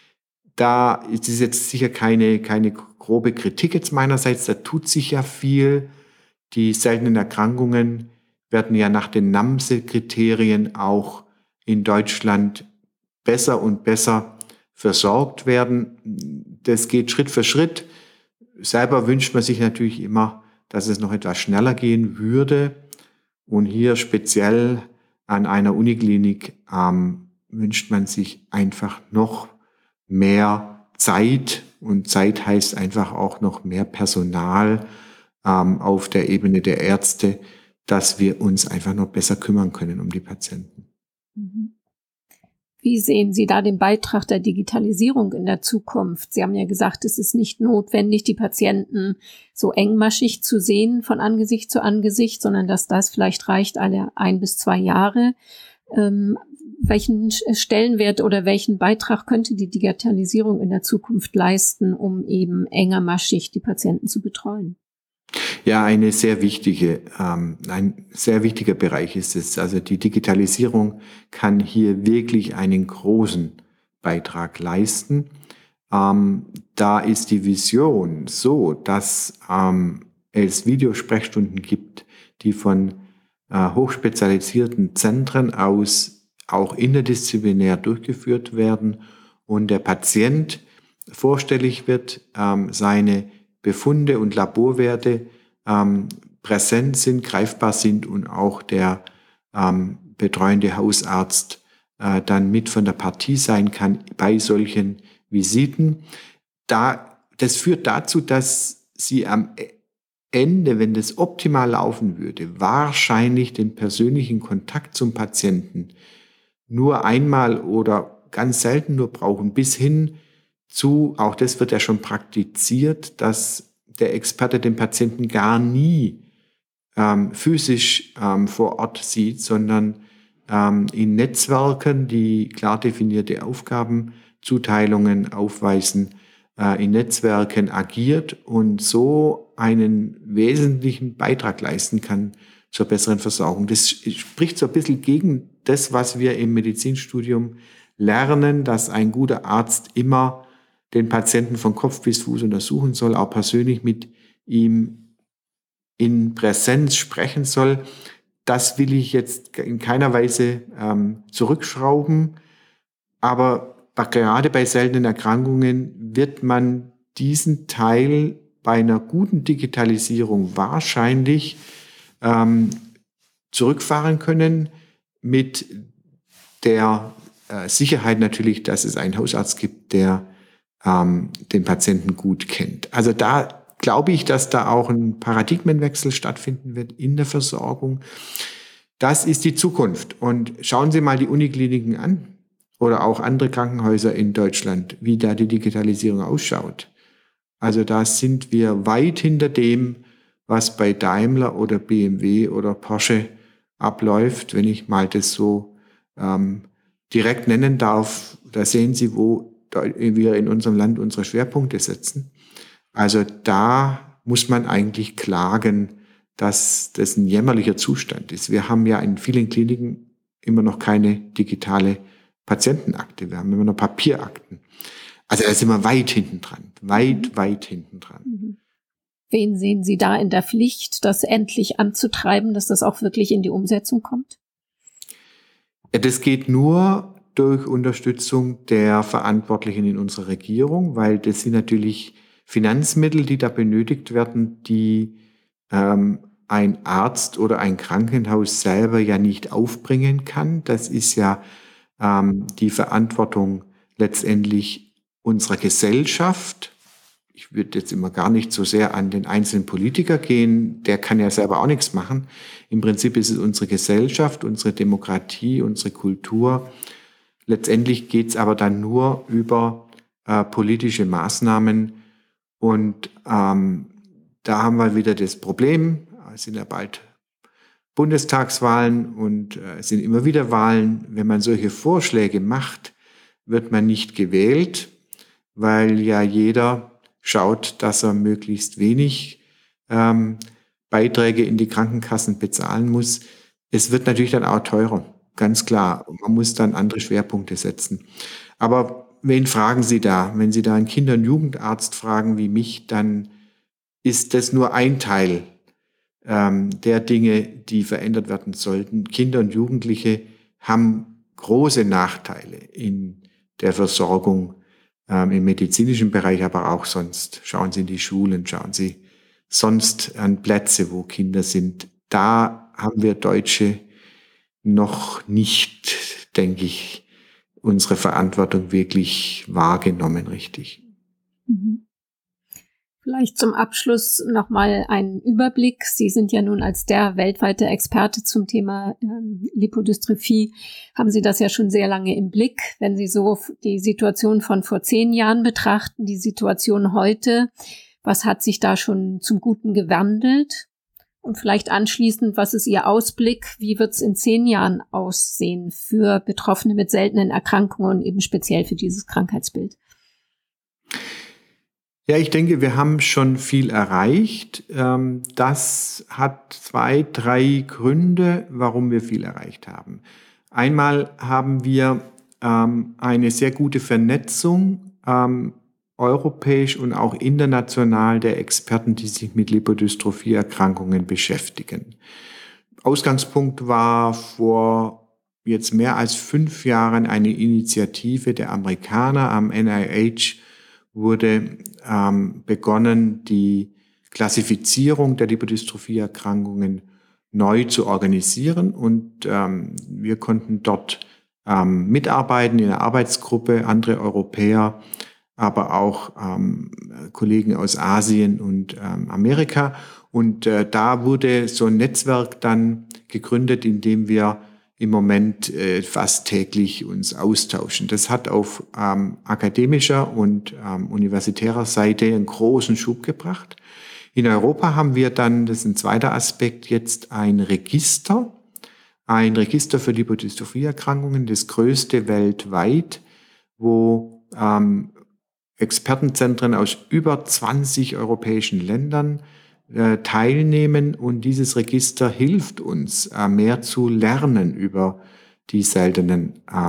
Da ist es jetzt sicher keine, keine grobe Kritik jetzt meinerseits, da tut sich ja viel. Die seltenen Erkrankungen werden ja nach den NAMSE-Kriterien auch in Deutschland besser und besser versorgt werden. Das geht Schritt für Schritt. Selber wünscht man sich natürlich immer, dass es noch etwas schneller gehen würde. Und hier speziell an einer Uniklinik ähm, wünscht man sich einfach noch mehr Zeit. Und Zeit heißt einfach auch noch mehr Personal ähm, auf der Ebene der Ärzte, dass wir uns einfach noch besser kümmern können um die Patienten. Wie sehen Sie da den Beitrag der Digitalisierung in der Zukunft? Sie haben ja gesagt, es ist nicht notwendig, die Patienten so engmaschig zu sehen von Angesicht zu Angesicht, sondern dass das vielleicht reicht alle ein bis zwei Jahre. Ähm, welchen Stellenwert oder welchen Beitrag könnte die Digitalisierung in der Zukunft leisten, um eben engermaschig die Patienten zu betreuen? Ja, eine sehr wichtige, ähm, ein sehr wichtiger Bereich ist es. Also die Digitalisierung kann hier wirklich einen großen Beitrag leisten. Ähm, da ist die Vision so, dass ähm, es Videosprechstunden gibt, die von äh, hochspezialisierten Zentren aus auch interdisziplinär durchgeführt werden und der Patient vorstellig wird, ähm, seine Befunde und Laborwerte ähm, präsent sind, greifbar sind und auch der ähm, betreuende Hausarzt äh, dann mit von der Partie sein kann bei solchen Visiten. Da, das führt dazu, dass Sie am Ende, wenn das optimal laufen würde, wahrscheinlich den persönlichen Kontakt zum Patienten nur einmal oder ganz selten nur brauchen, bis hin zu, auch das wird ja schon praktiziert, dass der Experte den Patienten gar nie ähm, physisch ähm, vor Ort sieht, sondern ähm, in Netzwerken, die klar definierte Aufgabenzuteilungen aufweisen, äh, in Netzwerken agiert und so einen wesentlichen Beitrag leisten kann zur besseren Versorgung. Das spricht so ein bisschen gegen das, was wir im Medizinstudium lernen, dass ein guter Arzt immer den Patienten von Kopf bis Fuß untersuchen soll, auch persönlich mit ihm in Präsenz sprechen soll. Das will ich jetzt in keiner Weise ähm, zurückschrauben, aber gerade bei seltenen Erkrankungen wird man diesen Teil bei einer guten Digitalisierung wahrscheinlich ähm, zurückfahren können, mit der äh, Sicherheit natürlich, dass es einen Hausarzt gibt, der ähm, den Patienten gut kennt. Also da glaube ich, dass da auch ein Paradigmenwechsel stattfinden wird in der Versorgung. Das ist die Zukunft. Und schauen Sie mal die Unikliniken an oder auch andere Krankenhäuser in Deutschland, wie da die Digitalisierung ausschaut. Also da sind wir weit hinter dem, was bei Daimler oder B M W oder Porsche abläuft, wenn ich mal das so ähm, direkt nennen darf. Da sehen Sie, wo wir in unserem Land unsere Schwerpunkte setzen. Also da muss man eigentlich klagen, dass das ein jämmerlicher Zustand ist. Wir haben ja in vielen Kliniken immer noch keine digitale Patientenakte. Wir haben immer noch Papierakten. Also da sind wir weit hinten dran, weit, mhm. weit hinten dran. Mhm. Wen sehen Sie da in der Pflicht, das endlich anzutreiben, dass das auch wirklich in die Umsetzung kommt? Ja, das geht nur durch Unterstützung der Verantwortlichen in unserer Regierung, weil das sind natürlich Finanzmittel, die da benötigt werden, die ähm, ein Arzt oder ein Krankenhaus selber ja nicht aufbringen kann. Das ist ja ähm, die Verantwortung letztendlich unserer Gesellschaft. Ich würde jetzt immer gar nicht so sehr an den einzelnen Politiker gehen, der kann ja selber auch nichts machen. Im Prinzip ist es unsere Gesellschaft, unsere Demokratie, unsere Kultur. Letztendlich geht es aber dann nur über äh, politische Maßnahmen. Und ähm, da haben wir wieder das Problem, es sind ja bald Bundestagswahlen und äh, es sind immer wieder Wahlen. Wenn man solche Vorschläge macht, wird man nicht gewählt, weil ja jeder schaut, dass er möglichst wenig ähm, Beiträge in die Krankenkassen bezahlen muss. Es wird natürlich dann auch teurer, ganz klar. Man muss dann andere Schwerpunkte setzen. Aber wen fragen Sie da? Wenn Sie da einen Kinder- und Jugendarzt fragen wie mich, dann ist das nur ein Teil ähm, der Dinge, die verändert werden sollten. Kinder und Jugendliche haben große Nachteile in der Versorgung ähm, im medizinischen Bereich, aber auch sonst. Schauen Sie in die Schulen, schauen Sie sonst an Plätze, wo Kinder sind. Da haben wir Deutsche noch nicht, denke ich, unsere Verantwortung wirklich wahrgenommen, richtig. Mhm. Vielleicht zum Abschluss nochmal einen Überblick. Sie sind ja nun als der weltweite Experte zum Thema ähm, Lipodystrophie, haben Sie das ja schon sehr lange im Blick. Wenn Sie so die Situation von vor zehn Jahren betrachten, die Situation heute, was hat sich da schon zum Guten gewandelt? Und vielleicht anschließend, was ist Ihr Ausblick? Wie wird es in zehn Jahren aussehen für Betroffene mit seltenen Erkrankungen und eben speziell für dieses Krankheitsbild? Ja, ich denke, wir haben schon viel erreicht. Das hat zwei, drei Gründe, warum wir viel erreicht haben. Einmal haben wir eine sehr gute Vernetzung europäisch und auch international der Experten, die sich mit Lipodystrophie-Erkrankungen beschäftigen. Ausgangspunkt war vor jetzt mehr als fünf Jahren eine Initiative der Amerikaner. Am N I H wurde ähm, begonnen, die Klassifizierung der Lipodystrophie-Erkrankungen neu zu organisieren. Und ähm, wir konnten dort ähm, mitarbeiten in einer Arbeitsgruppe, andere Europäer, aber auch ähm, Kollegen aus Asien und ähm, Amerika. Und äh, da wurde so ein Netzwerk dann gegründet, in dem wir im Moment äh, fast täglich uns austauschen. Das hat auf ähm, akademischer und ähm, universitärer Seite einen großen Schub gebracht. In Europa haben wir dann, das ist ein zweiter Aspekt, jetzt ein Register, ein Register für Lipodystrophie-Erkrankungen, das größte weltweit, wo ähm, Expertenzentren aus über zwanzig europäischen Ländern äh, teilnehmen, und dieses Register hilft uns, äh, mehr zu lernen über die seltenen ähm,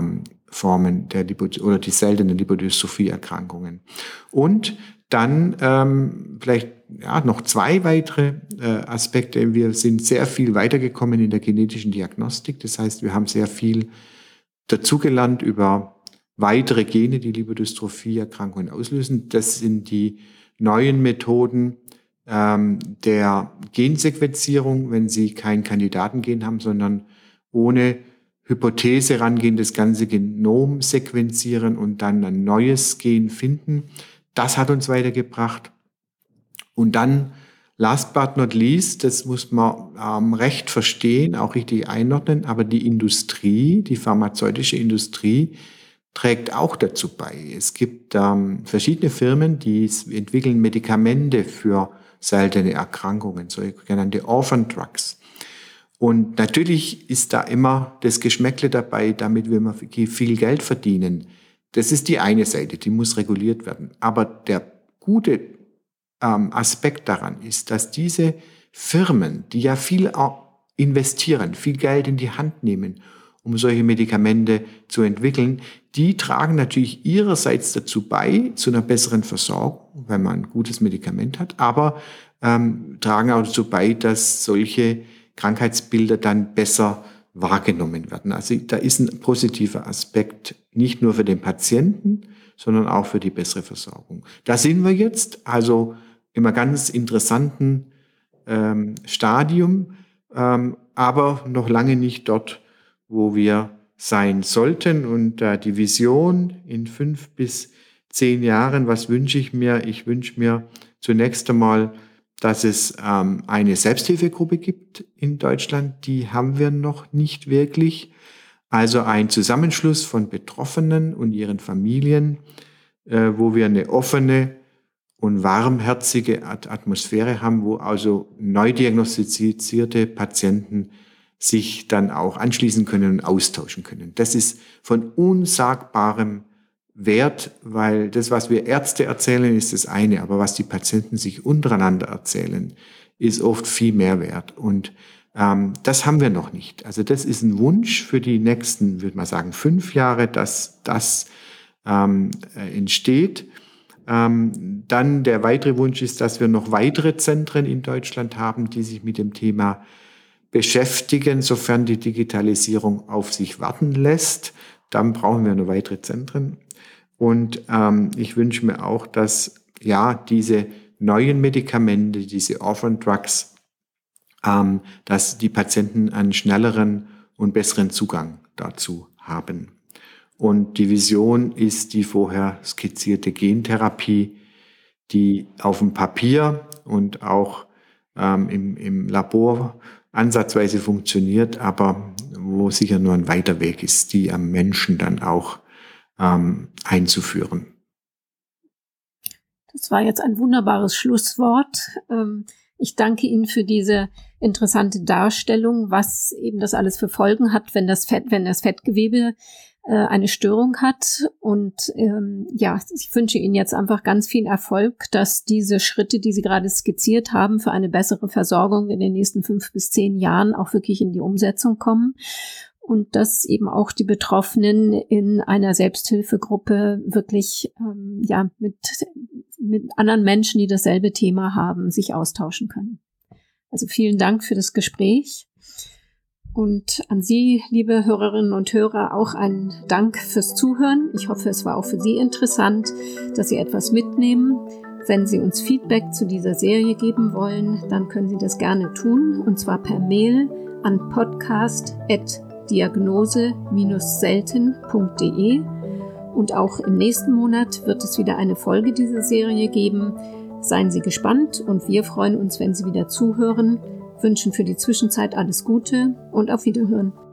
Formen der Lipod- oder die seltenen Lipodystrophie-Erkrankungen. Und dann ähm, vielleicht ja, noch zwei weitere äh, Aspekte. Wir sind sehr viel weitergekommen in der genetischen Diagnostik. Das heißt, wir haben sehr viel dazugelernt über weitere Gene, die Lipodystrophie-Erkrankungen auslösen. Das sind die neuen Methoden ähm, der Gensequenzierung, wenn Sie kein Kandidatengen haben, sondern ohne Hypothese rangehen, das ganze Genom sequenzieren und dann ein neues Gen finden. Das hat uns weitergebracht. Und dann, last but not least, das muss man ähm, recht verstehen, auch richtig einordnen, aber die Industrie, die pharmazeutische Industrie, trägt auch dazu bei. Es gibt ähm, verschiedene Firmen, die entwickeln Medikamente für seltene Erkrankungen, sogenannte Orphan Drugs. Und natürlich ist da immer das Geschmäckle dabei, damit wir viel Geld verdienen. Das ist die eine Seite, die muss reguliert werden. Aber der gute ähm, Aspekt daran ist, dass diese Firmen, die ja viel investieren, viel Geld in die Hand nehmen, um solche Medikamente zu entwickeln, die tragen natürlich ihrerseits dazu bei, zu einer besseren Versorgung, wenn man ein gutes Medikament hat, aber ähm, tragen auch dazu bei, dass solche Krankheitsbilder dann besser wahrgenommen werden. Also da ist ein positiver Aspekt, nicht nur für den Patienten, sondern auch für die bessere Versorgung. Da sind wir jetzt also in einem ganz interessanten ähm, Stadium, ähm, aber noch lange nicht dort, wo wir sein sollten. Und äh, die Vision in fünf bis zehn Jahren, was wünsche ich mir? Ich wünsche mir zunächst einmal, dass es ähm, eine Selbsthilfegruppe gibt in Deutschland. Die haben wir noch nicht wirklich. Also ein Zusammenschluss von Betroffenen und ihren Familien, äh, wo wir eine offene und warmherzige Atmosphäre haben, wo also neu diagnostizierte Patienten sich dann auch anschließen können und austauschen können. Das ist von unsagbarem Wert, weil das, was wir Ärzte erzählen, ist das eine, aber was die Patienten sich untereinander erzählen, ist oft viel mehr wert. Und ähm, das haben wir noch nicht. Also das ist ein Wunsch für die nächsten, würde man sagen, fünf Jahre, dass das ähm, entsteht. Ähm, dann der weitere Wunsch ist, dass wir noch weitere Zentren in Deutschland haben, die sich mit dem Thema beschäftigen, sofern die Digitalisierung auf sich warten lässt. Dann brauchen wir noch weitere Zentren. Und ähm, ich wünsche mir auch, dass ja diese neuen Medikamente, diese Orphan Drugs, ähm, dass die Patienten einen schnelleren und besseren Zugang dazu haben. Und die Vision ist die vorher skizzierte Gentherapie, die auf dem Papier und auch ähm, im, im Labor ansatzweise funktioniert, aber wo sicher nur ein weiter Weg ist, die am Menschen dann auch ähm, einzuführen. Das war jetzt ein wunderbares Schlusswort. Ähm, ich danke Ihnen für diese interessante Darstellung, was eben das alles für Folgen hat, wenn das Fett, wenn das Fettgewebe äh, eine Störung hat. Und ähm, ja, ich wünsche Ihnen jetzt einfach ganz viel Erfolg, dass diese Schritte, die Sie gerade skizziert haben, für eine bessere Versorgung in den nächsten fünf bis zehn Jahren auch wirklich in die Umsetzung kommen. Und dass eben auch die Betroffenen in einer Selbsthilfegruppe wirklich ähm, ja mit, mit anderen Menschen, die dasselbe Thema haben, sich austauschen können. Also vielen Dank für das Gespräch. Und an Sie, liebe Hörerinnen und Hörer, auch einen Dank fürs Zuhören. Ich hoffe, es war auch für Sie interessant, dass Sie etwas mitnehmen. Wenn Sie uns Feedback zu dieser Serie geben wollen, dann können Sie das gerne tun, und zwar per Mail an podcast at diagnose selten punkt de. Und auch im nächsten Monat wird es wieder eine Folge dieser Serie geben. Seien Sie gespannt und wir freuen uns, wenn Sie wieder zuhören, wünschen für die Zwischenzeit alles Gute und auf Wiederhören.